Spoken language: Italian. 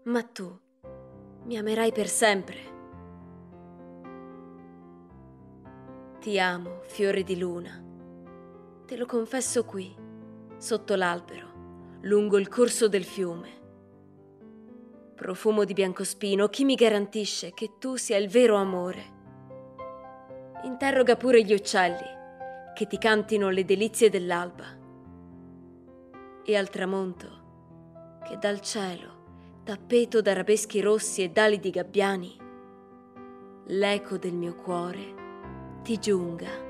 ma tu mi amerai per sempre. Ti amo, fiore di luna. Te lo confesso qui, sotto l'albero, lungo il corso del fiume. Profumo di biancospino, chi mi garantisce che tu sia il vero amore? Interroga pure gli uccelli, che ti cantino le delizie dell'alba. E al tramonto, che dal cielo, tappeto d'arabeschi rossi e d'ali di gabbiani, l'eco del mio cuore ti giunga.